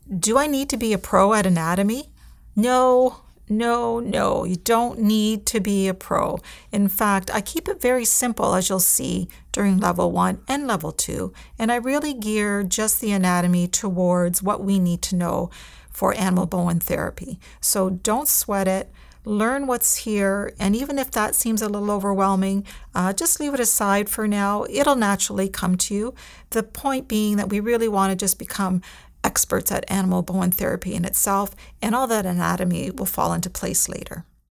Do I need to be a pro at anatomy? No, no. You don't need to be a pro. In fact, I keep it very simple, as you'll see during level 1 and level 2, and I really gear just the anatomy towards what we need to know for animal bone therapy. So don't sweat it. Learn what's here, and even if that seems a little overwhelming, just leave it aside for now. It'll naturally come to you. The point being that we really want to just become experts at animal bone therapy in itself, and all that anatomy will fall into place later.